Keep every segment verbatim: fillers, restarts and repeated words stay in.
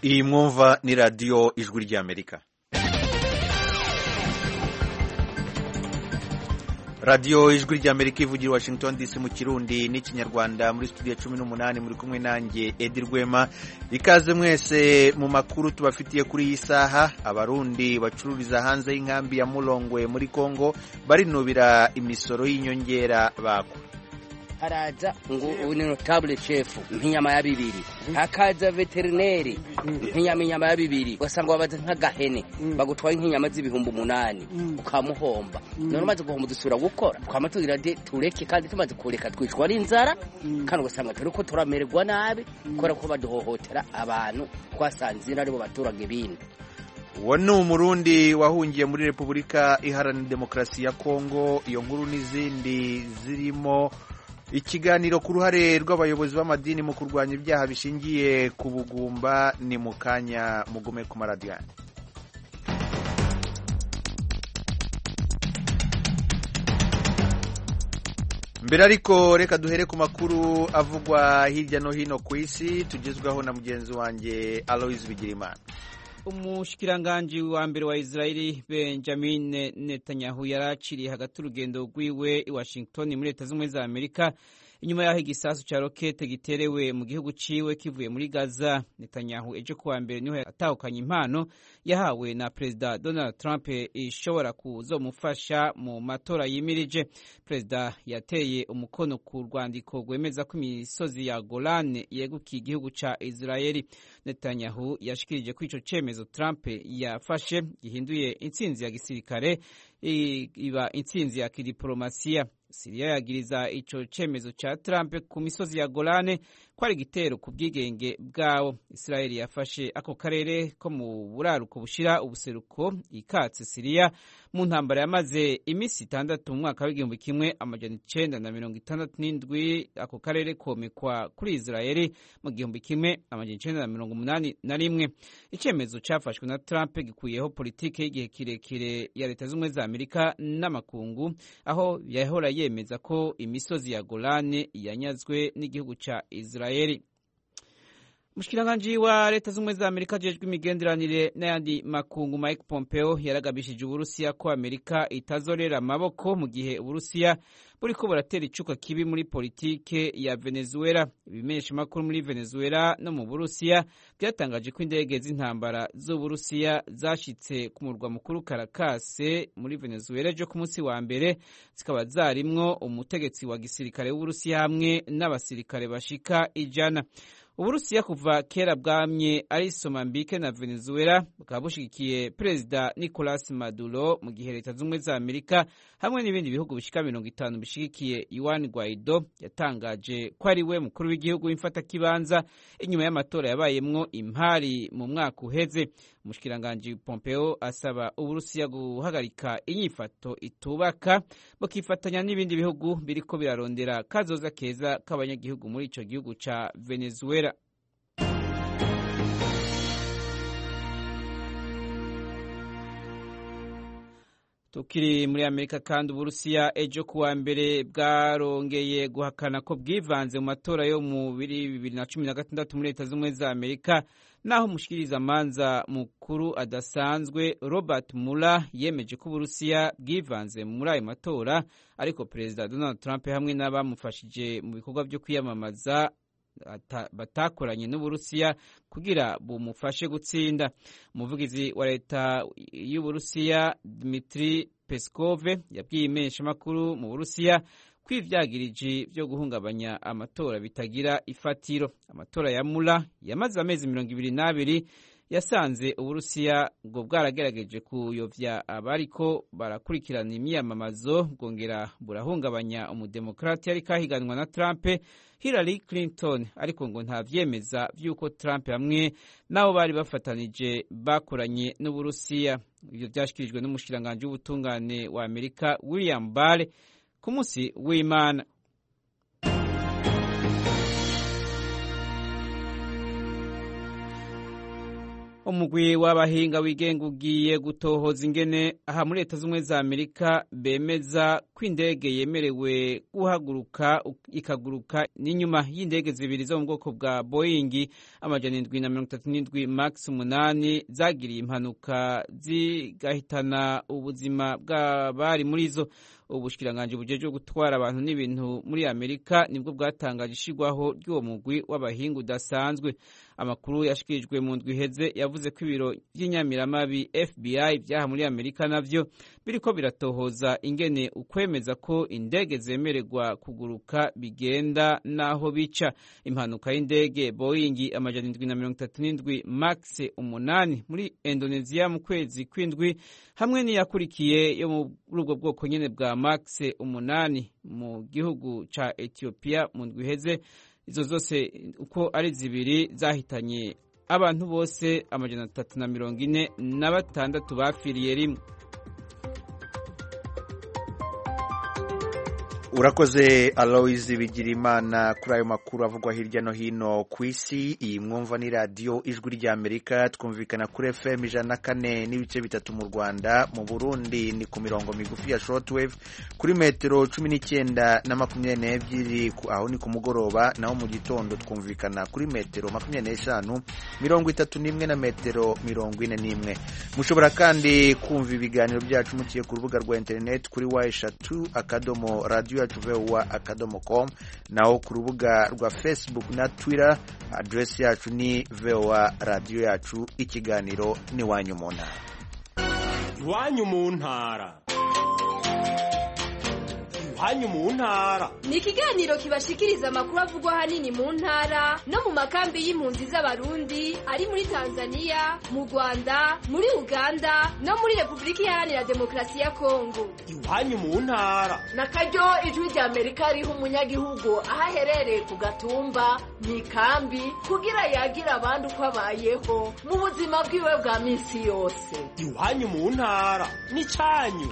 Iyi mwumva ni radiyo ijwi ry'Amerika. radiyo ijwi ry'Amerika ivugira Washington D C mu Kirundi n'ikinyarwanda. Muri studio cumi n'umunani muri kumwe nanjye Edi Rwema. Ikaze mwese mu makuru tubafitiye kuri iyi saha. Abarundi bacururiza hanze y'inkambi ya Mulongwe muri Kongo barinubira imisoro y'inyongera bako. Haraza ngo ni notable chef nk'inyama ya bibiri, hakaza veterineri nk'inyama inyama ya bibiri, wasanga wabaza nk'agahene bagutwaye nk'inyama z'ibihumbi umunani ukamuhomba. None maze guhomba dusura gukora twamatugira de tureke, kandi tumaze kureka twicwa n'inzara, kandi ugasanga turi ko turamererwa nabi kora ko baduhohotera abantu kwasanzira aribo baturage bindi. Uwo ni Umurundi wahungiye muri Repubulika Iharanira Demokarasi ya Kongo. Iyo nkuru n'izindi zirimo ikiganiro ku ruhare rw'abayobozi b'amadini mu kurwanya ibyaha bishingiye ku bugumba ni mu kanya mugume ku maradiyo. Mbere ariko reka duhere ku makuru avugwa hirya no hino ku isi tugezwaho na mugenzi wanjye Alois Bigirimana. Umushikiranganji wa mbere wa Israeli Benjamin Netanyahu yaraciriye hagati urugendo rwiwe i Washington muri Leta Zunze za Amerika inyuma yaho igisasu ca rokete giterewe mu gihugu ciwe kivuye muri Gaza. Netanyahu ejo kuwa mbere niho atahukanye impano yahawe na Perezida Donald Trump ishobora kuzomufasha mu matora yimirije. Perezida yateye umukono ku rwandiko rwemeza ko imisozi ya Golan yegukiye igihugu ca Israeli. Netanyahu yashikirije ko ico cemezo Trump yafashe gihinduye intsinzi ya gisirikare iba intsinzi ya kidiplomasiya. Syria yagiriza ico cemezo ca Trump ku misozi ya Golane ko ari igitero ku bwigenge bwawo. Israeli yafashe ako karere ko mu buraruko bushira ubuseruko ikatse Syria mu ntambara yamaze imisi itandatu mu mwaka w'igihumbi kimwe amajana icenda na mirongo itandatu n'indwi. Ako karere komekwa kuri Israeli mu gihumbi kimwe amajana icenda na mirongo umunani na rimwe. Icemezo cafashwe na Trump gikuyeho politike y'igihe kirekire ya Leta Zunze za Amerika n'amakungu, aho yahora yemeza ko imisozi ya Golane yanyazwe n'igihugu ca Israeli. Mushkiranganji wa Leta Zunze za Amerika jejwe imigenderanire n'ayandi makungu Mike Pompeo yaragabishije Uburusiya ko Amerika itazorera amaboko mu gihe Uburusiya buriko buratera icuka kibi muri politike ya Venezuela. Ibimenyesha makuru muri Venezuela no mu Burusiya byatangaje ko indege z'intambara z'Uburusiya zashitse ku murwa mukuru Caracas muri Venezuela ejo ku munsi wa mbere, zikaba zarimwo umutegetsi wa gisirikare w'Uburusiya hamwe n'abasirikare bashika ijana. Uburusiya kuva kera bwamye ari Somambike na Venezuela bukaba bushigikiye Perezida Nicolas Maduro, mu gihe Leta Zunze za Amerika hamwe n'ibindi bihugu bishika mirongo itanu bishigikiye Juan Guaido yatangaje ko ari we mukuru w'igihugu w'imfatakibanza inyuma y'amatora yabayemwo impari mu mwaka uheze. Umushikiranganji Pompeo asaba Uburusiya guhagarika inyifato itubaka bukifatanya n'ibindi bihugu biriko birarondera kazoza keza k'abanyagihugu muri ico gihugu ca Venezuela. Tukiri muri Amerika kandi Uburusiya ejo kuwa mbere bwarongeye guhakana ko bwivanze mu matora yo mu bibiri na cumi na gatandatu muri Leta Zunze za Amerika, naho umushikiriza manza mukuru adasanzwe Robert Mueller yemeje ko Uburusiya bwivanze muri ayo matora, ariko Perezida Donald Trump hamwe n'abamufashije mu bikorwa byo kwiyamamaza batakoranye n'Uburusiya kugira bumufashe gutsinda. Umuvugizi wa leta y'Uburusiya Dmitry Peskov yabwiye imeshamakuru mu Burusiya ko ivyagiriji vyo guhungabanya amatora bitagira ifatiro. Amatora ya Mueller yamaze amezi mirongo ibiri n'abiri yasanze Uburusiya ngo bwaragerageje kuyovya abariko barakurikirana imyamamazo, bwongera burahungabanya umudemokrati yari kahiganwa na Trump, Hillary Clinton, ariko ngo nta vyemeza vy'uko Trump hamwe nabo bari bafatanije bakoranye n'Uburusiya. Ivyo vyashikirijwe n'umushikiranganje w'ubutungane wa Amerika William Barr ku munsi w'Imana. umugwi w'abahinga wigenga ugiye gutohoza ingene aha muri leta z'ubumwe za Amerika bemeza ko indege yemerewe guhaguruka ikaguruka n'inyuma y'indege zibiri zo mu bwoko bwa Boeing amajana indwi na mirongo itatu n'indwi max umunani zagiriye impanuka zigahitana ubuzima bw'abari muri zo. Ubushikiranganje bujeje gutwara abantu n'ibintu muri Amerika nibwo bwatangaje ishigwaho ry'uwo mugwi w'abahinga udasanzwe. Amakuru yashikirijwe mu ndwi iheze yavuze ko ibiro by'inyamiramabi F B I byaha muri Amerika navyo biriko biratohoza ingene ukwemeza ko indege zemererwa kuguruka bigenda naho bica. Impanuka y'indege Boeing amajana indwi na mirongo itatu n'indwi max umunani muri Indonesia mu kwezi kw'indwi hamwe n'iyakurikiye yo muri ubwo bwoko nyene bwa max umunani mu gihugu ca Ethiopia mu ndwi iheze, izo zose uko ari zibiri zahitanye abantu bose amajana atatu na mirongo ine na batandatu bapfiriye rimwe. Urakoze Aloise Bigirimana kuri ayo makuru avugwa hirya no hino ku isi. Iyi mwumva ni radio Ijwi rya Amerika, twumvikana kuri F M ijana na kane n'ibice bitatu mu Rwanda. Mu Burundi ni ku mirongo migufi ya shortwave kuri metero cumi n'icyenda na makumyabiri n'ebyiri, aho ni ku mugoroba, naho mu gitondo twumvikana kuri metero makumyabiri n'eshanu, mirongo itatu n'imwe na metero mirongo ine n'imwe. Mushobora kandi kumva ibiganiro byacu muciye ku rubuga rwa internet kuri wa eshatu akadomo radio tuvewa akadomo com, naho ku rubuga rwa Facebook na Twitter address yacu ni vewa radio yacu. Ikiganiro ni wanyu mu ntara. Wanyu mu ntara. Wanyu mu ntara ni ikiganiro kibashikiriza amakuru avugwa hanini mu ntara no mu makambi y'impunzi z'abarundi ari muri Tanzania, mu Rwanda, muri Uganda no muri Republika Iharanira Demokarasi ya Kongo. Wanyu mu ntara na karyo Ijwi rya Amerika riha umunyagihugu ahaherereye ku gatumba mu ikambi kugira yagira abandi uko abayeho mu buzima bwiwe bwa minsi yose. Wanyu mu ntara ni cyanyu.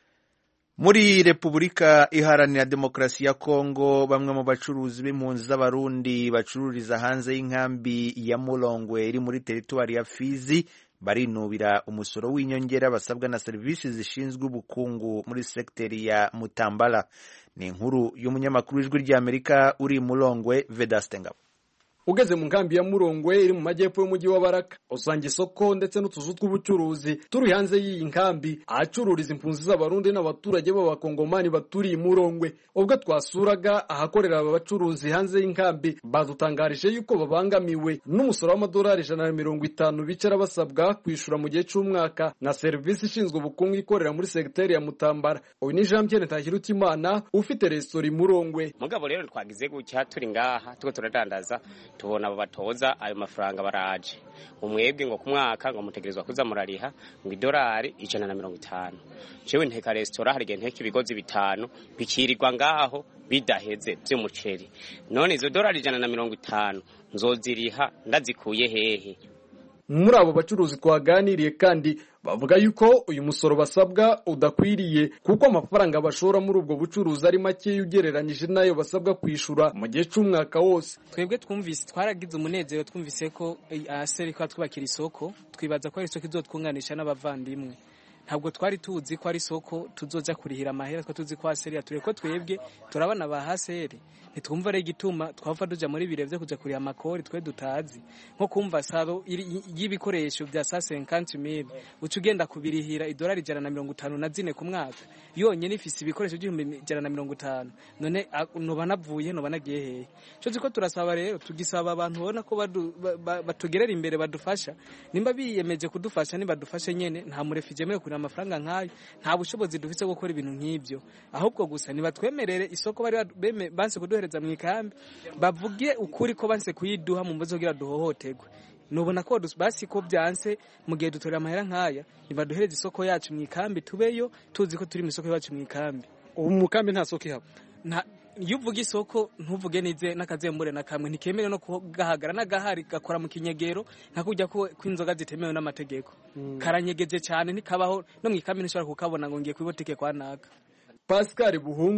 Muri Republika Iharanira Demokarasi ya Kongo, bamwe mu bacuruzi b'impunzi z'abarundi bacururiza hanze y'inkambi ya Mulongwe iri muri teritwari ya Fizi barinubira umusoro w'inyongera basabwa na serivisi zishinzwe ubukungu muri sekteri ya Mutambala. Ni inkuru y'umunyamakuru w'Ijwi rya Amerika uri Mulongwe, Vedaste Ngabo. Ugeze mu nkambi ya Mulongwe iri mu majyepfo y'umujyi wa Baraka, usanga isoko ndetse n'utuzu tw'ubucuruzi turi hanze y'iyi nkambi ahacururiza impunzi z'abarundi n'abaturage b'abakongomani baturiye Mulongwe. Ubwo twasuraga ahakorera aba bacuruzi hanze y'inkambi, badutangarije yuko babangamiwe n'umusoro w'amadolari ijana na mirongo itanu bicara basabwa kwishura mu gihe cy'umwaka na serivisi ishinzwe ubukungu ikorera muri sekteri ya Mutambara. Uyu ni Jean Pierre Ntakirutimana ufite resitora i Mulongwe. Mugabo rero twagize gutya turi ngaha tuko turadandaza, tubona abo batoza ayo mafaranga baraje. Umwebwe ngo ku mwaka ngo mutegerezwa kuza murariha ngo idolari ijana na mirongo itanu. Jewe nteka restaurant hari genteka ibigozi bitanu bikirirwa ngaho bidaheze by'umuceri. None izo dolari ijana na mirongo itanu nzoziriha ndazikuye hehe? Muri abo bacuruzi twaganiriye kandi bavuga yuko uyu musoro basabwa udakwiriye kuko amafaranga bashora muri ubwo bucuruzi ari make ugereranyije nayo basabwa kwishura mu gihe cy'umwaka wose. Twebwe twumvise twaragize umunezero, twumvise ko aseri ko twubakira isoko, twibaza ko ari isoko izotwunganisha n'abavandimwe. Ntabwo twari tuzi ko ari isoko tuzoza kurihira amahera, twa tuzi ko aseri ature ko twebwe turabana ba haseri. Nitwumva ari gituma twava duja muri birevye kuja kuri amakori twe dutazi, nko kumva saro y'ibikoresho bya cinquante mille ucugenda kubirihira idolari ijana na mirongo itanu na zine ku mwaka, yonye nifise ibikoresho by'ibihumbi ijana na mirongo itanu. None no banavuye no banagiye hehe? Cyo ziko turasaba rero, tugisaba abantu bona ko batugerera imbere badufasha, nimba biyemeje kudufasha nimba dufashe nyene, nta murefije mwe kuri amafaranga nkayo, nta bushobozi dufise bwo gukora ibintu nk'ibyo. Ahubwo gusa nibatwemerere isoko bari banse kuduhereza mu ikambi, bavuge ukuri ko banse kuyiduha mu mbazo gira duhohoterwe. Nubona ko basi ko byanse mu gihe dutorera amahera nkaya, nibaduhereze isoko yacu mu ikambi tubeyo tuzi ko turi mu isoko yacu mu ikambi. Ubu mu kambi nta soko ihaba. Nta yuvuga isoko ntuvuge nize nakazembure na kamwe, ntikemere no kugahagara n'agahari gakora mu kinyegero nka kujya ko kwinzoga zitemewe n'amategeko. Mm. Karanyegeje cyane nikabaho no mu ikambi nishobora kukabona ngo ngiye kwibotike kwa naka. Pascal Buhungu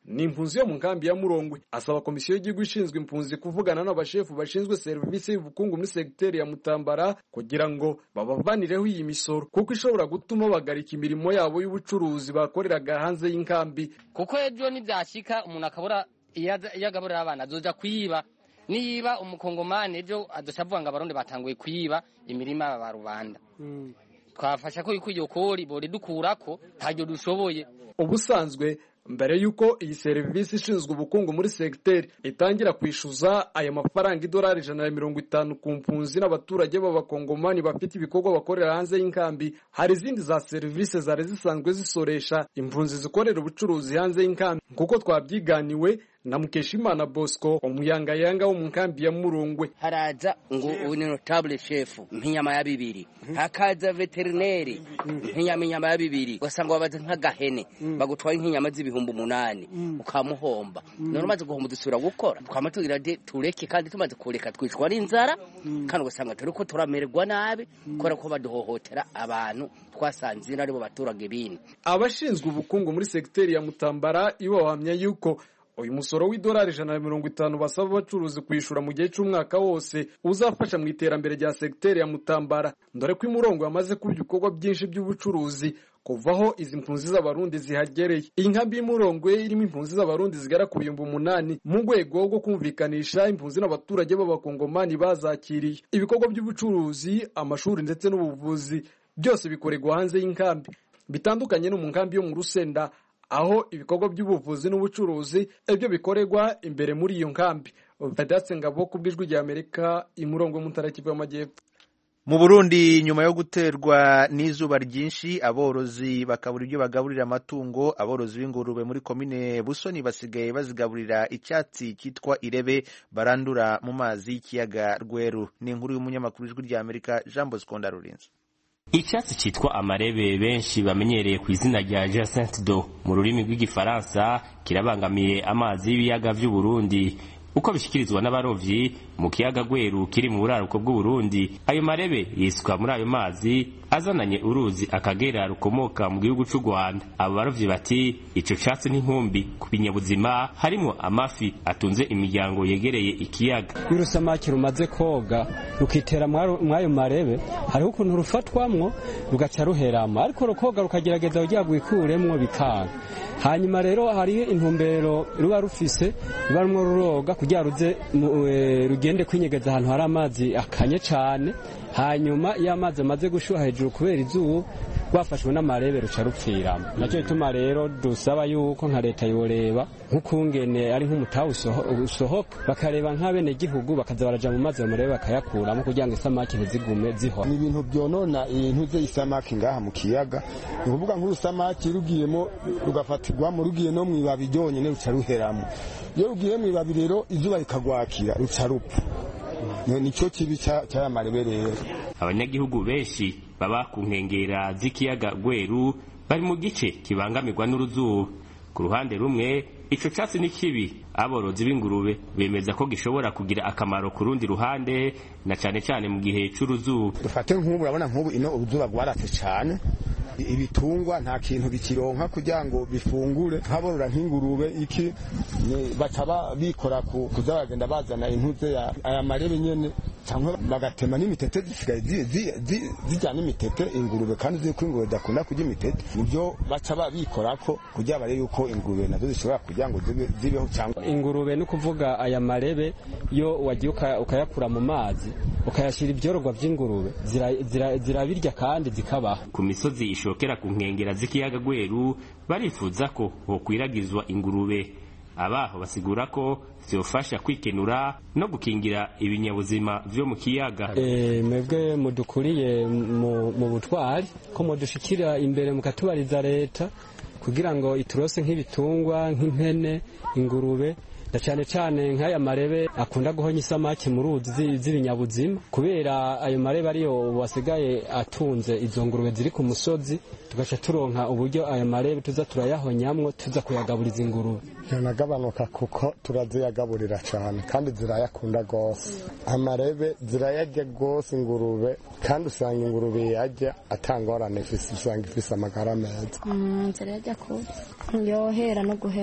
ni impunzi yo mu nkambi ya Murongwe. Asaba komisiyo y'igihugu ishinzwe impunzi kuvugana n'abashefu bashinzwe serivisi y'ubukungu muri segiteri ya Mutambara kugira ngo babavanireho iyi misoro kuko ishobora gutuma bagarika imirimo yabo y'ubucuruzi bakoreraga hanze y'inkambi. Kuko ejo nibyashika umuntu akabura yagaburira abana azoja kwiba, niba umukongomani ejo adoshavuga ngo abarundi batanguye kwiba imirima ya barubanda. Mm. Twafasha ko ikwiyo kori bore dukurako ntajyo dushoboye. Ubusanzwe mbere yuko iyi serivisi ishinzwe ubukungu muri segiteri itangira kwishuza aya mafaranga idolari ijana na mirongo itanu ku mpunzi n'abaturage b'abakongomani bafite ibikorwa bakorera hanze y'inkambi, hari izindi za serivisi zari zisanzwe zisoresha impunzi zikorera ubucuruzi hanze y'inkambi kuko twabyiganiwe na Mukeshimana Bosco umuyangayanga wo mu nkambi ya Murongwe. Haraza ngo ni notable chef mpinyama ya bibiri, hakaza veterineri mpinyama ya bibiri, wasanga babaze nk'agahene bagutwaye nk'inyama z'ibihumbi umunani ukamuhomba. None maze guhomba dusura gukora twamatugira de tureke, kandi tumaze kureka twicwa n'inzara kandi ugasanga turi ko turamererwa nabi kora ko baduhohotera abantu twasanzira aribo baturage bini. Abashinzwe ubukungu muri segiteri ya Mutambara ibo bahamya yuko uyu musoro w'idolari ijana na mirongo itanu basaba abacuruzi kwishura mu gihe cy'umwaka wose uzafasha mu iterambere rya segiteri ya Mutambara, ndore ko Murongwe yamaze kuba ibikorwa byinshi by'ubucuruzi kuvaho izi mpunzi z'abarundi zihagereye. Iyi nkambi y'Murongwe irimo impunzi z'abarundi zigera ku bihumbi umunani mu rwego rwo kumvikanisha impunzi n'abaturage b'abakongomani bazakiriye. Ibikorwa by'ubucuruzi, amashuri ndetse n'ubuvuzi byose bikorerwa hanze y'inkambi, bitandukanye no mu nkambi yo mu Rusenda aho ibikorwa by'ubuvuzi n'ubucuruzi ibyo bikorerwa imbere muri iyo nkambi. Vedaste Ngabo ku bw'ijwi rya Amerika i Murongwe mu ntara y'Kivu y'Amajyepfo. Mu Burundi nyuma yo guterwa n'izuba ryinshi aborozi bakabura ibyo bagaburira amatungo. Aborozi b'ingurube muri komine Busoni basigaye bazigaburira icyatsi cyitwa irebe barandura mu mazi y'ikiyaga Rweru. Ni inkuru y'umunyamakuru w'ijwi rya Amerika Jean Bosco Ndarurinze. Icyatsi cyitwa amarebe benshi bamenyereye ku izina rya Jacinthe d'eau mu rurimi rw'igifaransa kirabangamiye amazi y'ibiyaga by'u Burundi. Uko bishikirizwa n'abarovyi mu kiyaga Rweru kiri mu buraruko bw'u Burundi, ayo marebe yisuka muri ayo mazi azananye uruzi Akagera rukomoka mu gihugu cy'u Rwanda. Abo barovyi bati ico catsi n'inkumbi ku binyabuzima harimo amafi atunze imiryango yegereye ikiyaga. Urusamaki rumaze koga rukitera mwayo marebe, hariho ukuntu rufatwamwo rugaca ruherama, ariko rukoga rukagerageza kugira gwikuremwo bikanga. Hanyuma rero hari intumbero ruba rufise barumwo ruroga kugira ruze rugende kwinyegeza ahantu hari amazi akanye cyane. Hanyuma iyo amazi amaze gushuha hejuru kubera izuba rwafashwe n'amarebe ruca rupfiramo. Nacyo bituma rero dusaba yuko nka leta yoreba nk'ukungene ari nk'umutawu usohoka bakareba nk'abene gihugu bakaza baraja mu mazi y'amarebe bakayakuramo kugira ngo isamaki ntizigume ziho. Ni ibintu byonona ibintu ze isamaki ngaha mu kiyaga. Ni kuvuga nk'urusamaki rugiyemo rugafatirwamo rugiye no mwibabi ryonyene ruca ruheramo. Iyo rugiye mwibabi rero izuba rikagwakira ruca rupfa. Nico kibi cy'aya marebe rero. Abanyagihugu benshi baba ku nkengera z'ikiyaga Rweru bari mu gice kibangamirwa n'uruzuba. Ku ruhande rumwe ico catsi ni kibi, aborozi b'ingurube bemeza ko gishobora kugira akamaro ku rundi ruhande na cane cane mu gihe c'uruzuba. Dufate nk'ubu urabona nk'ubu ino uruzuba rwaratse cyane, ibitungwa nta kintu bikironka kugira ngo bifungure. Nkaborora nk'ingurube iki bataba bikora kuza bagenda bazana intuze ya aya marebe nyene cyangwa bagatema n'imitete zisigaye zijyana imitete ingurube, kandi ziko ingurube dakunda kujya imitete, nibyo baca babikorako kugira bare yuko ingurube nazo zishobora kugira ngo zibeho. Cyangwa ingurube no kuvuga aya marebe yo wagiye ukayakura mu mazi ukayashira ibyorogwa by'ingurube zirabirya kandi zikabaho. Ku misozi ishokera ku nkengera z'ikiyaga Rweru barifuza ko hokwiragizwa ingurube. Abaho basigura ko vyofasha kwikenura no gukingira ibinyabuzima vyo mu kiyaga. Eh mwebwe mudukuriye mu butwari ko mudushikira imbere mukatubariza leta kugira ngo iturose nk'ibitungwa nk'impene ingurube na cyane cyane nk'aya marebe akunda guhonya isamaki mu ruzi z'ibinyabuzima, kubera ayo marebe ariyo wasigaye atunze izo ngurube ziri ku musozi, tugaca turonka uburyo ayo marebe tuza turayahonyamwo tuza kuyagaburiza ingurube. Yanagabanuka kuko turaziyagaburira cyane kandi zirayakunda gose. Amarebe zirayajya gose ingurube, kandi usanga ingurube yajya atangorane ifise, usanga ifise amagara meza. Mm, zirayajya ko yohera no guhera.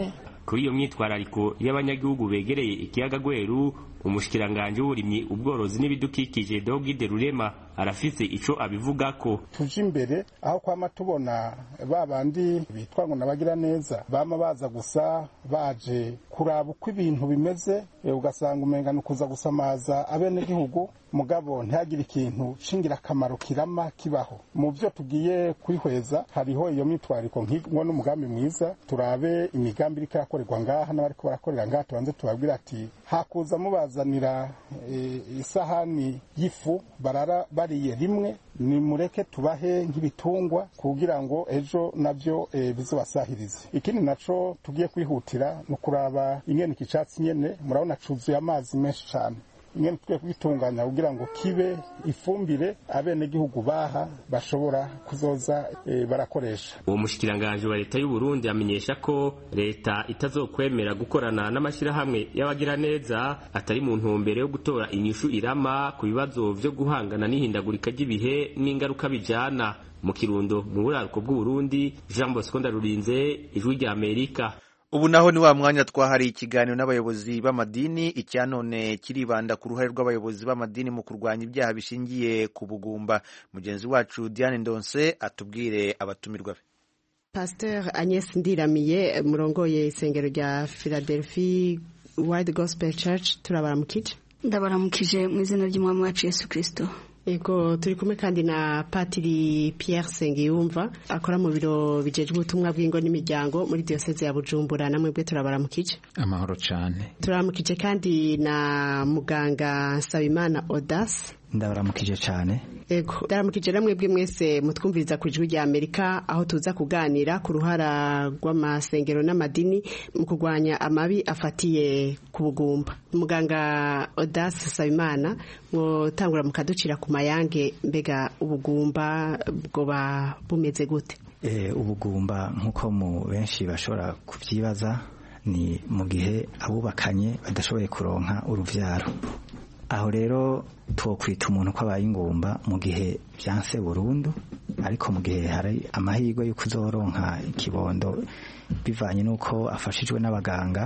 kuri iyo myitwarariko y'abanyagihugu begereye ikiyaga Gweru umushikiranganje w'uburimyi ubworozi n'ibidukikije Dogide Rurema arafise ico abivugako. Tuje imbere aho kwama tubona babandi bitwa ngo nabagira neza bama baza gusa baje kuraba uko ibintu bimeze, ugasanga umenga nukuza gusamaza abene gihugu mugabo ntihagire ikintu cingira akamaro kirama kibaho. Mu byo tugiye kwihweza hariho iyo mitwariko nk'ingo n'umugambi mwiza, turabe imigambi iriko yakorerwa ngaha n'abariko barakorera ngaha, tubanze tubabwira ati hakuza mubazanira e, isahani y'ifu barara bariye rimwe, ni mureke tubahe nk'ibitungwa kugira ngo ejo navyo e, bizobasahirize. Ikindi naco tugiye kwihutira no kuraba ingene ikicatsi nyene murabona cuzuye amazi menshi cyane, ingene tugiye kwitunganya kugira ngo kibe ifumbire abene gihugu baha bashobora kuzoza e, barakoresha. Uwo mushikiranganje wa leta y'u Burundi amenyesha ko leta itazokwemera gukorana n'amashirahamwe y'abagira neza atari mu ntumbero yo gutora inyishu irama ku bibazo vyo guhangana n'ihindagurika ry'ibihe n'ingaruka bijana. Mu Kirundo mu buraruko bw'u Burundi, Jean Bosco Ndarurinze, Ijwi rya Amerika. Ubu naho ni wa mwanya twahari ikiganiro n'abayobozi b'amadini, icyanone kiribanda ku ruhare rw'abayobozi b'amadini mu kurwanya ibyaha bishingiye ku bugumba. Mugenzi wacu Diane Ndonse atubwire abatumirwa be. Pasteur Agnes Ndiramiye murongoye isengero rya Philadelphia Wide Gospel Church, turabaramukije. Ndabaramukije mu izina ry'Umwami wacu Yesu Kristo. Ego turi kumwe kandi na Patiri Pierre Sengiyumva akora mu biro bijejwe ubutumwa bw'ingo n'imiryango muri diocese ya Bujumbura, namwe bwe turabaramukije. Amahoro cyane. Turabaramukije kandi na muganga Nsabimana Audace. Ndabaramukije cyane. Ego ndaramukije namwe bwe mwese mutwumviriza ku Ijwi rya Amerika, aho tuza kuganira ku ruhara rw'amasengero n'amadini mu kurwanya amabi afatiye ku bugumba. Muganga Audace Nsabimana ngo tangura mukaducira ku mayange, mbega ubugumba bwoba bumeze gute? Eh ubugumba nkuko mu benshi bashobora kuvyibaza ni mu gihe abubakanye badashoboye kuronka uruvyaro. Aho rero twokwita umuntu ko abaye ingumba mu gihe byanse burundu, ariko mu gihe hari amahirwe yo kuzoronka ikibondo bivanye nuko afashijwe n'abaganga,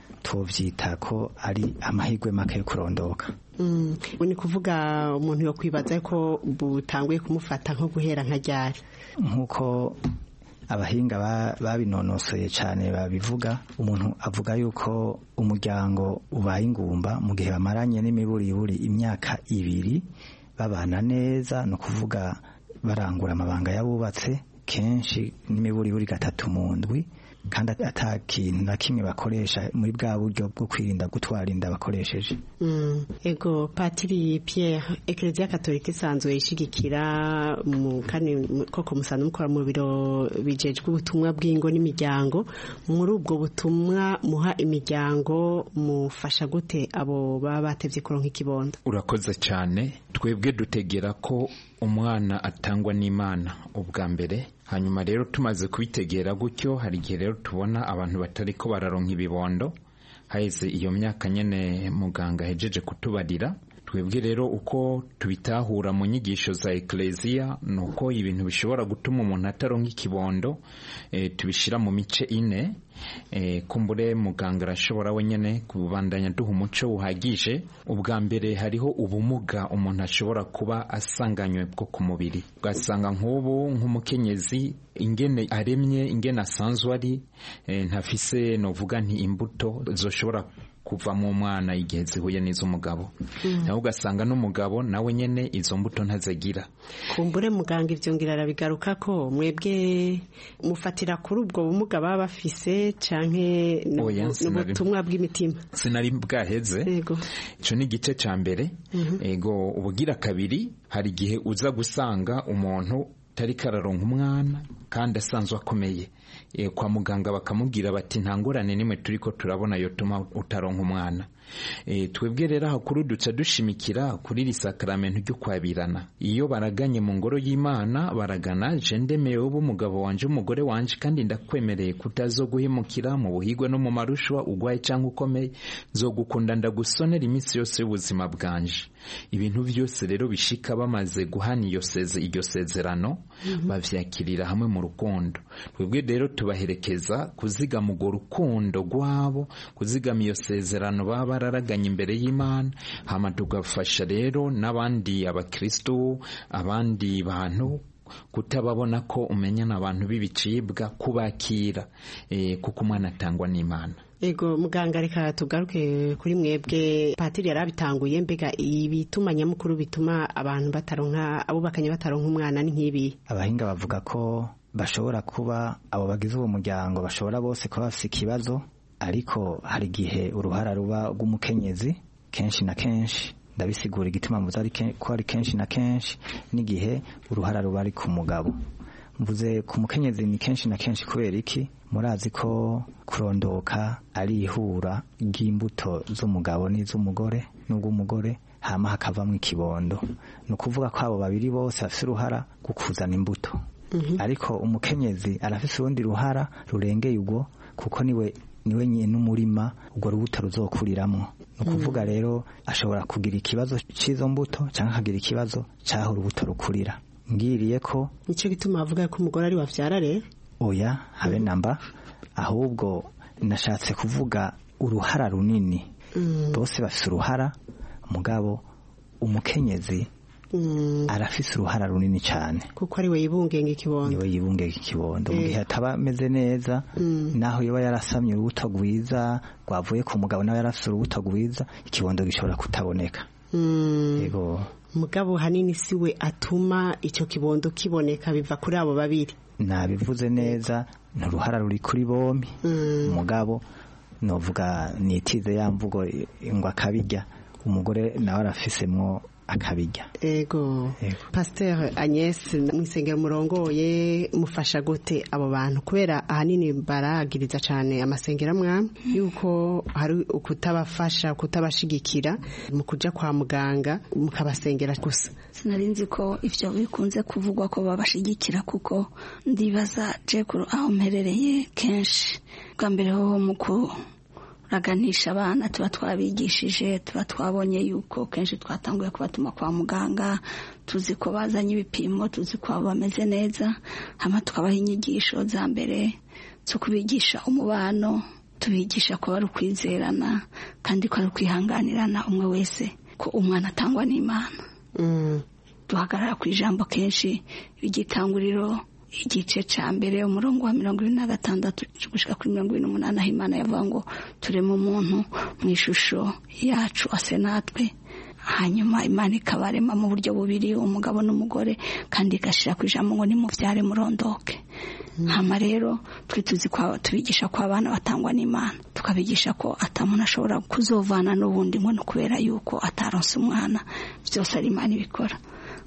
tuvyita ko ari amahirwe make yo kurondoka. Mm. Uni kuvuga umuntu yo kwibaza ko butanguye kumufata nko guhera nka ryari. Nkuko abahinga babinonosoye cyane babivuga, umuntu avuga yuko umuryango ubaye ingumba mu gihe bamaranye n'imiburiburi imyaka ibiri babana neza, no kuvuga barangura amabanga yabubatse kenshi n'imiburiburi gatatu mu ndwi, kandi ata kintu na kimwe bakoresha muri bwa buryo bwo kwirinda gutwara inda bakoresheje. Mm. Ego Patiri Pierre, Eklezia Katolika isanzwe ishigikira mu kane koko musanzwe mukora mu biro bijejwe ubutumwa bw'ingo n'imiryango. Muri ubwo butumwa muha imiryango mufasha gute abo baba batevye kuronka ikibondo? Urakoze cyane. Twebwe dutegera ko umwana atangwa n'Imana ubwa mbere, hanyuma rero tumaze kubitegera gutyo, hari igihe rero tubona abantu batari ko bararonka ibibondo haheze iyo myaka nyene muganga hejeje kutubarira. Twebwe rero uko tubitahura mu nyigisho za Eklezia nuko ibintu bishobora gutuma umuntu ataronka ikibondo e, tubishira mu mice ine. E, kumbure muganga arashobora wenyene kubandanya duha umuco uhagije. Ubwa mbere hariho ubumuga umuntu ashobora kuba asanganywe bwo ku mubiri, ugasanga nk'ubu nk'umukenyezi ingene aremye, ingene asanzwe ari, e, ntafise novuga nti imbuto zoshobora kuva mu mwana igihe zihuye n'iz'umugabo. Mm. Naho ugasanga n'umugabo nawe nyene izo mbuto ntazagira. Kumbure muganga ivyo ngira arabigaruka ko mwebwe mufatira kuri ubwo bumuga baba bafise canke n'ubutumwa bw'imitima. Sinari bwaheze. Ego. Ico ni igice ca mbere. Mm -hmm. Ego ubugira kabiri, hari igihe uza gusanga umuntu tari kararonka umwana kandi asanzwe akomeye, e, kwa muganga bakamubwira bati ntangorane nimwe turiko turabona yo tuma utaronka umwana. E, twebwe rero hakuru duca dushimikira kuri risakramento ryo kwabirana. Iyo baraganye mu ngoro y'Imana baragana, je ndemeye ubu umugabo wanje umugore wanje kandi ndakwemereye kutazoguhemukira mu buhigwe no mu marushwa ugwaye canke ukomeye, nzogukunda ndagusonera iminsi yose y'ubuzima bwanje. Ibintu byose rero bishika bamaze guhana iyo seze iryo sezerano, mm -hmm. bavyakirira hamwe mu rukundo. Twebwe rero rero tubaherekeza kuzigama urwo rukundo rwabo, kuzigama iyo sezerano baba bararaganye imbere y'Imana, hama tugafasha rero n'abandi abakristo, abandi bantu kutababona ko umenyana abantu b'ibicibwa, kubakira e, kuko umwana atangwa n'Imana. Ego muganga, reka tugaruke kuri mwebwe. Patiri yarabitanguye, mbega ibituma nyamukuru bituma abantu bataronka, abubakanye bataronka umwana ni nk'ibi? Abahinga bavuga ko bashobora kuba abo bagize uwo muryango bashobora bose kuba bafite ikibazo, ariko hari igihe uruhara ruba rw'umukenyezi kenshi na kenshi. Ndabisigura igituma mvuze ari ko ari kenshi na kenshi, n'igihe uruhara ruba ari ku mugabo. Mvuze ku mukenyezi ni kenshi na kenshi kubera iki? Murazi ko kurondoka ari ihura ry'imbuto z'umugabo n'iz'umugore n'ubw'umugore, hama hakavamwo ikibondo. Ni ukuvuga ko abo babiri bose bafite uruhara gukuzana imbuto. Mm-hmm. Ariko umukenyezi arafise urundi ruhara rurengeye ubwo, kuko niwe niwe nyine n'umurima ubwo rubuto ruzokuriramwo. Ni ukuvuga rero ashobora kugira ikibazo cy'izo mbuto cyangwa akagira ikibazo cy'aho urubuto rukurira. Ngiriye ko nicyo gituma avuga ko umugore ari wavyara rero. Oya, habe namba, ahubwo nashatse kuvuga uruhara runini. Mm. Bose bafise uruhara, mugabo umukenyezi Mm. arafise uruhara runini cyane, kuko ari we yibungenga ikibondo. Niwe yibungenga ikibondo. E. Mu gihe ataba ameze neza, mm. naho yoba yarasamye urubuto rwiza rwavuye ku mugabo, nawe yarafise urubuto rwiza, ikibondo gishobora kutaboneka. Mm. Yego. Mugabo hanini siwe atuma icyo kibondo kiboneka, biva kuri abo babiri. Nabivuze neza, n'uruhara ruri kuri bombi. Mm. Mugabo novuga nitize ya mvugo ngo akabijya, umugore nawe arafisemwo akabijya. Ego. Pasteur Agnes, mwisengero murongoye mufasha gute abo bantu, kubera ahanini baragiriza cyane amasengero amwe yuko hari ukutabafasha, kutabashigikira mu kuja kwa muganga, mukabasengera gusa? Sinarinzi ko ivyo bikunze kuvugwa ko babashigikira, kuko ndibaza je aho mperereye kenshi bwa mbere ho muku raganisha abana tuba twabigishije, tuba twabonye yuko kenshi twatanguye kubatuma kwa muganga, tuzi ko bazanye ibipimo, tuzi ko bameze neza, hama tukabaha inyigisho za mbere zo kubigisha umubano, tubigisha ko ari ukwizerana kandi ko ari ukwihanganirana umwe wese, ko umwana atangwa n'Imana. Mm. Duhagarara ku ijambo kenshi igitanguriro igice ca mbere umurongo wa mirongo ibiri na gatandatu gushika kuri mirongo ibiri n'umunani, aho Imana yavuga ngo tureme umuntu mu ishusho yacu ase natwe, hanyuma Imana ikabarema mu buryo bubiri, umugabo n'umugore, kandi igashira ku ijambo ngo nimuvyare murondoke. Mm. Hama rero turi tuzi kwa tubigisha ko abana batangwa n'Imana, tukabigisha ko atamuntu ashobora kuzovana n'ubundi ngo kubera yuko ataronse umwana, byose ari Imana ibikora.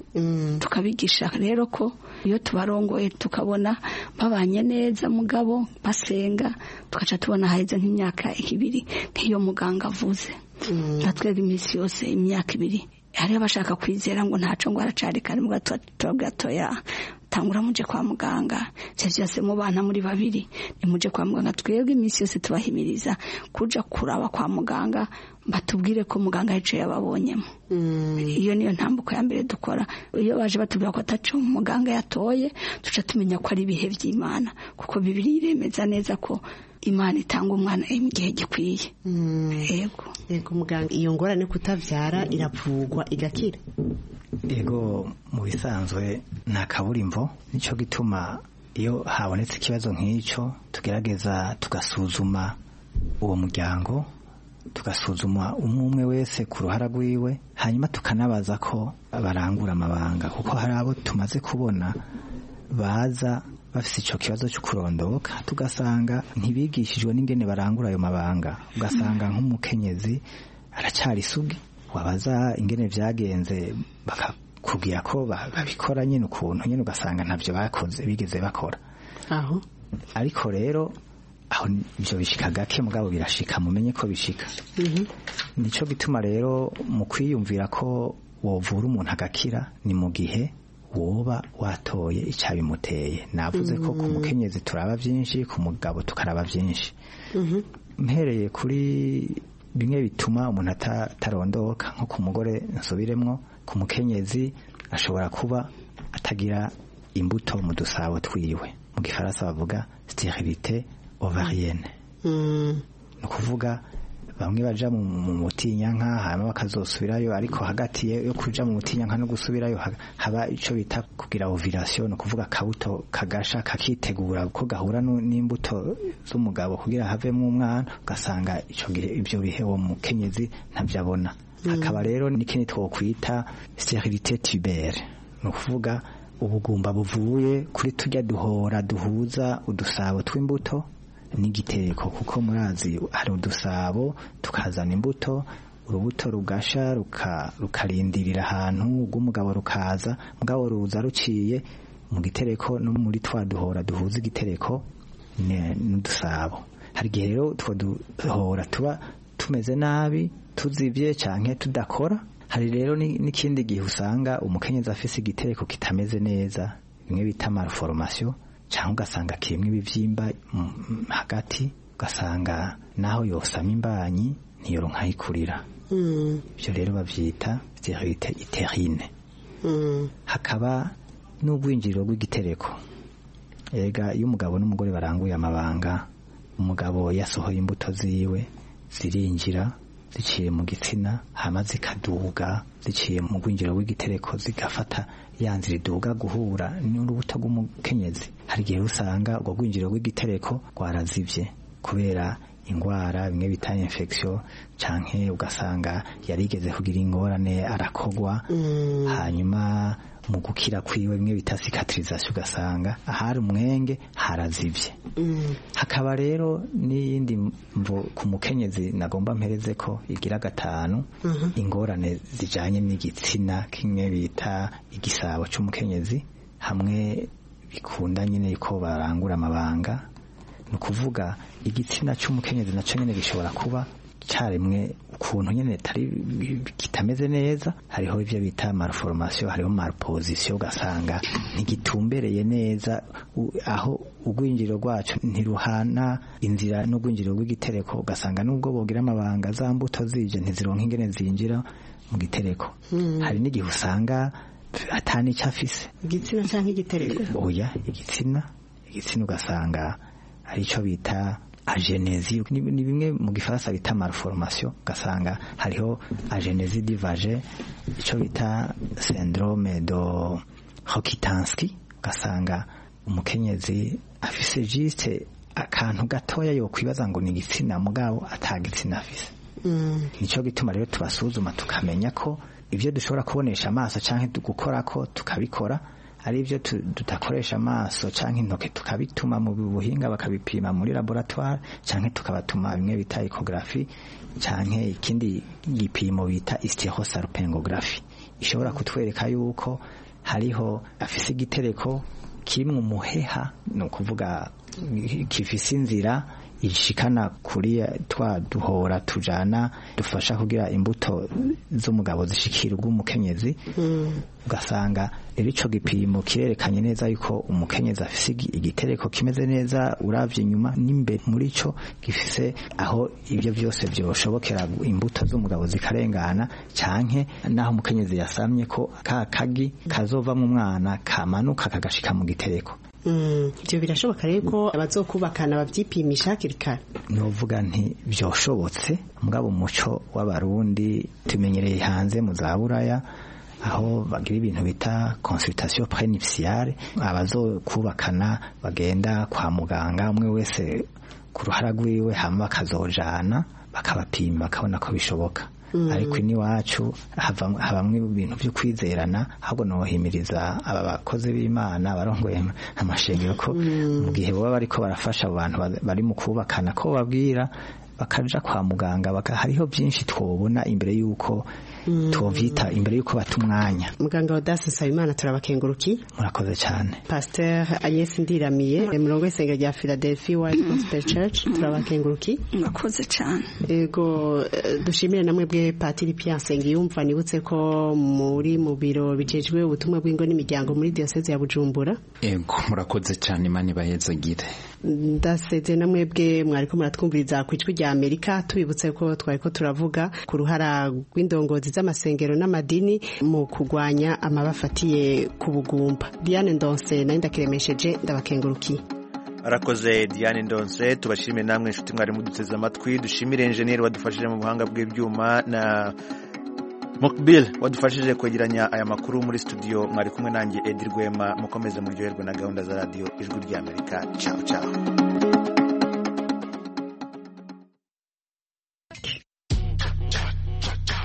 Mm. Tukabigisha rero ko iyo tubarongoye tukabona babanye neza mugabo basenga, tukaca tubona haheze nk'imyaka ibiri nk'iyo muganga avuze. Mm. Natwebwe iminsi yose imyaka ibiri hari abashaka kwizera ngo ntaco ngo aracari kare mu gatoya, tangura muje kwa muganga, cyase mu bana muri babiri nimuje kwa muganga. Twebwe iminsi yose tubahimiriza kuja kuraba kwa muganga, batubwire ko muganga yicaye yababonyemo. Mm. Iyo niyo ntambuko ya mbere dukora. Iyo baje batubwira ko ataco muganga yatoye, tuca tumenya ko ari ibihe by'Imana, kuko Bibiri iremeza neza ko Imana itanga umwana mu gihe gikwiye. Mm. Yego. Yego muganga, iyo ngorane kutavyara iravugwa igakira? Yego, mu bisanzwe nta kaburimbo, nico gituma iyo habonetse ikibazo nk'icyo tugerageza tugasuzuma uwo muryango, tugasuzuma umwe umwe wese ku ruhara rwiwe, hanyuma tukanabaza ko barangura amabanga, kuko hari abo tumaze kubona baza bafite icyo kibazo cyo kurondoka, tugasanga ntibigishijwe n'ingene barangura ayo mabanga. Ugasanga nk'umukenyezi aracyari isugi, wabaza ingene vyagenze bakakubwira ko babikora nyine ukuntu nyine, ugasanga ntavyo bakoze bigeze bakora aho. Ariko rero aho ivyo bishika gake, mugabo birashika, mumenye ko bishika. Mm-hmm. Nico gituma rero mu kwiyumvira ko wovura umuntu agakira ni mu gihe woba watoye icabimuteye. Navuze mm-hmm. ko ku mukenyezi turaba vyinshi, ku mugabo tukaraba vyinshi. Mm-hmm. Mpereye kuri bimwe bituma umuntu atarondoka, nko ku mugore nsubiremwo, ku mukenyezi ashobora kuba atagira imbuto mu dusabo twiwe. mu gifaransa bavuga sterilité ovarienne mm. no kuvuga bamwe baja mu mutinyanka hama bakazosubirayo ariko hagati yo kuja mu mutinyanka no gusubirayo haba ico bita kugira ovulation no kuvuga kabuto kagasha kakitegura ko gahura n'imbuto z'umugabo kugira havemo umwana ugasanga ico gihe ibyo bihe wo mukenyezi ntavyabona mm. Hakaba rero n'ikindi twokwita sterilité tubaire no kuvuga ubugumba buvuye kuri tujya duhora duhuza udusabo tw'imbuto n'igitereko kuko murazi hari udusabo tukazana imbuto urubuto rugasha rukarindirira ahantu rw'umugabo rukaza mugabo ruza ruciye mu gitereko no muri twa duhora duhuza igitereko n'udusabo. Hari igihe rero two duhora tuba tumeze nabi tuzibye canke tudakora. Hari rero n'ikindi gihe usanga umukenyezi afise igitereko kitameze neza bimwe bita malformation cyangwa ugasanga kirimo ibivyimba hagati ugasanga naho yosama imbanyi ntiyoronka yikurira. Mm. Ibyo rero bavyita sterilité utérine. Mm. Hakaba n'ubwinjiriro bw'igitereko. Ega iyo umugabo n'umugore baranguye amabanga umugabo yasohoye imbuto ziwe zirinjira ziciye mu gitsina hama zikaduga ziciye mu gwinjiro w'igitereko zigafata yanzira iduga guhura n'urubuto rw'umukenyezi. Hari igihe usanga ubwo gwinjiro w'igitereko rwarazivye kubera ingwara bimwe bita infection canke ugasanga yarigeze kugira ingorane arakogwa. Mm. Hanyuma mu gukira kwiwe bimwe bita cicatrisation ugasanga ahari umwenge harazivye. Mm. Hakaba rero n'iyindi mvo ku mukenyezi nagomba mpereze ko igira gatanu. Mm -hmm. Ingorane zijanye n'igitsina kimwe bita igisabo c'umukenyezi hamwe bikunda nyine ko barangura amabanga no kuvuga igitsina c'umukenyezi naco nyene gishobora kuba cyaremwe ukuntu nyene tari kitameze neza. Hariho ivyo bita malformation, hariho malposition ugasanga ntigitumbereye neza aho ugwinjiro rwacu ntiruhana inzira n'ugwinjiro rw'igitereko ugasanga nubwo bogira amabanga za mbuto zije ntizironka ingene zinjira mu gitereko. Mm. Hari n'igihe usanga atani cyafise igitsina canke igitereko. Oya igitsina igitsina ugasanga ari cyo bita agenesi ni bimwe mu gifaransa bita malformation ugasanga hariho agenesi divage icyo bita syndrome de Rokitansky ugasanga umukenyezi afise juste akantu gatoya yo kwibaza ngo ni igitsina mugabo atagitsina afise. Mm. Nico gituma rero tubasuzuma tukamenya ko ivyo dushobora kubonesha amaso canke gukora ko tukabikora ari ivyo tutakoresha amaso canke intoke tukabituma mu buhinga bakabipima muri laboratoire canke tukabatuma bimwe bita ecography canke ikindi gipimo bita hysterosalpingographie ishobora kutwereka yuko hariho afise igitereko kirimwe umuheha no kuvuga kifise inzira ishikana kuri twa duhora tujana dufasha kugira imbuto z'umugabo zishikira ubw'umukenyezi. Mm. Ugasanga rero ico gipimo kirerekanye neza yuko umukenyezi afise igitereko kimeze neza uravye inyuma n'imbere muri co gifise aho ibyo byose byoshobokera imbuto z'umugabo zikarengana canke naho umukenyezi yasamye ko ka kagi kazova mu mwana kamanuka kagashika mu gitereko. Mm, ibyo birashoboka rero ko abazokubakana bavyipimisha hakiri kare. Novuga nti byoshobotse mugabo umuco w'abarundi tumenyereye hanze mu za Buraya aho bagira ibintu bita consultation prénuptiale abazokubakana bagenda kwa muganga umwe wese ku ruhara rwiwe hama bakazojana bakabapima bakabona ko bishoboka. Mm. Ariko ni wacu habamwe ibintu byo kwizerana ahubwo nohimiriza aba bakozi b'Imana barongoye amashengero ko mu gihe baba bariko barafasha abantu bari mu kubakana ko babwira bakaja kwa muganga baka hariho byinshi twobona imbere yuko mm. twovyita imbere yuko batumwanya. Muganga Audace Nsabimana turabakenguruki. Murakoze cyane. Pasteur Agnes Ndiramiye murongo w'isengero rya Philadelphia White Gospel Church turabakenguruki. Murakoze cyane. Ego dushimire namwe bwe Patiri Pierre Nsengiyumva nibutse ko muri mu biro bijejwe ubutumwa bw'ingo n'imiryango muri diocese ya Bujumbura. Ego murakoze cyane Imana ibayezagire. ndaseze na mwebwe mwariko muratwumviriza ku ijwi rya Amerika tubibutse ko twariko turavuga ku ruhara rw'indongozi z'amasengero n'amadini mu kugwanya amabafatiye ku bugumba. Diane Ndonse nari ndakiremesheje ndabakengurukiye. Arakoze Diane Ndonse, tubashimire namwe inshuti mwari muduteze amatwi, dushimire engineer wadufashije mu buhanga bw'ibyuma na Mokbil wadufashije kwegeranya aya makuru muri studio. Mwari kumwe nanjye Edir Rwema, mukomeze muryoherwe na gahunda za radio Ijwi ry'Amerika. Ciao ciao.